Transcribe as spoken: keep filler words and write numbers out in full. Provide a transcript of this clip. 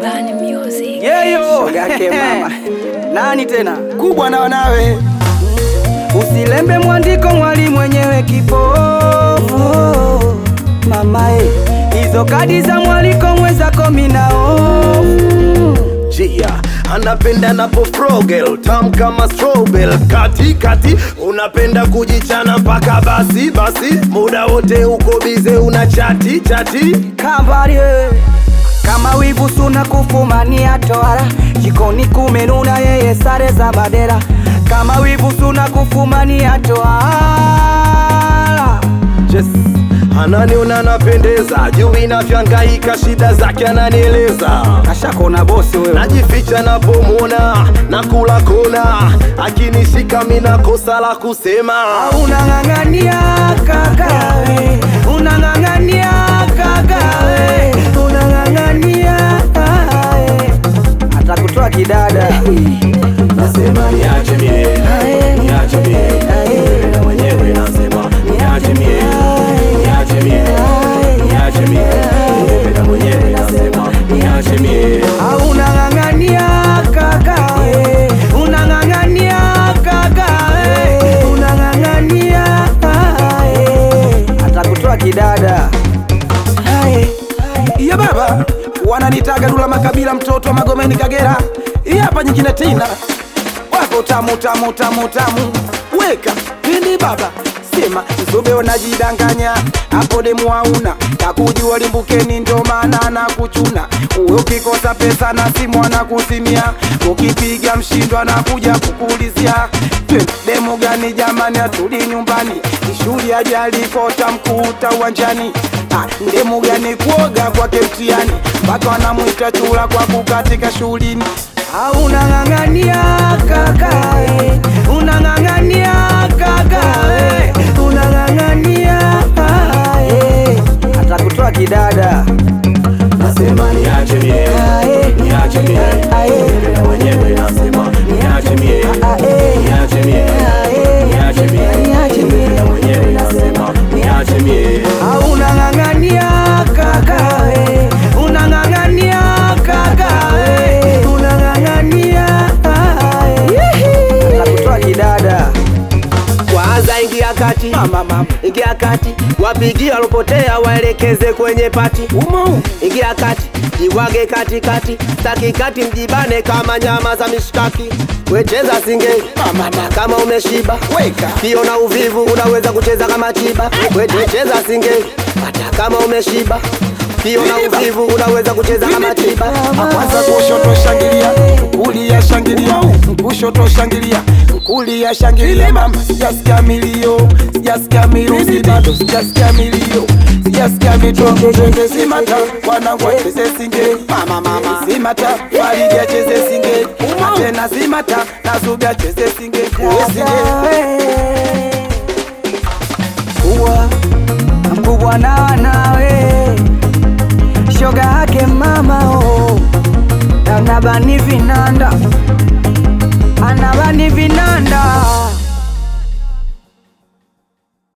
Bani Music. Yeyo yake mama. Nani tena? Kubwa na wanawe. Usilembe mwandiko mwali mwenyewe kipofu. Mama e, hizo kadi za mwaliko mwezako minao. Jia, anapenda napo frogel, tam kama strawberry. Kati kati, unapenda kujichana mpaka basi basi. Muda wote uko bize una chati chati. Kambari kama wivu suna kufumania toara. Jikoni kumenuna yeye sare za badera. Kama wivu suna kufumania toara. Yes. Ananiona anapendeza, juu inavyangaika shida zake ananieleza. Kashakona bosi wewe. Najificha napomwona, nakula kona. Akinishika mina kosa la kusema. Unang'ang'ania kakawe, unang'ang'ania kakawe, unang'ang'ania kakawe. Atakutoa kidada. Nasema niache mie, niache mie. Na mwenyewe nasema niache mie, niache mie, niache mie. Na mwenyewe nasema niache mie. Unang'ang'ania kakawe, unang'ang'ania kakawe, unang'ang'ania kakawe. Atakutoa kidada. Iya baba, wananitaga Dula Makabila, mtoto wa Magomeni Kagera. Iya hapa nyingine tena. Wako tamu tamu tamu tamu. Weka pindi baba. Sema Zube unajidanganya. Hapo demu hauna. Takujua limbukeni ndo maana na kuchuna. Uwe ukikosa pesa na simu anakusimia. Ukipiga mshindwa na kuja kukuulizia. Demu gani jamani atuli nyumbani. Shuli ajali kota mkuta uwanjani. Demu gani kuoga kwa kemtiani. Mpaka wanamuita chula kwa kukatika shulini. Unang'ang'ania kakae, unang'ang'ania kakae, unang'ang'ania kakae. Atakutoa kidada. Nasema niache mie, niache mie. Na mwenyewe nasema niache mie, niache mie, niache mie. Na mwenyewe nasema niache mie. Unang'ang'ania kakae, unang'ang'ania kakae, unang'ang'ania kakae. Atakutoa kidada. Kwanza ingia kati, mama mama, ingia kati. Wapigia walopotea waelekeze kwenye pati. Umo ingia kati, jiwage kati kati. Taki kati mjibane kama nyama za mishkaki. Wecheza singeli, mama kama umeshiba. weka Pio na uvivu unaweza kucheza kama chiba. Wecheza singeli, hata kama umeshiba. Pio na uvivu unaweza kucheza kama chiba. kwanza kushoto shangilia, kulia shangilia, kushoto shangilia, kulia shangilia. Mama sijasikia milio, sijasikia miruzi bado, sijasikia milio, sijasikia mitongo. Cheze simata, wanangu wacheze singeli. Mama mama simata, Faridi cheze singeli. Tena simata, na Zube cheze singeli. Uwa mkubwa na wanawe. Shoga hake mama oh. Anabani vinanda, anabani vinanda.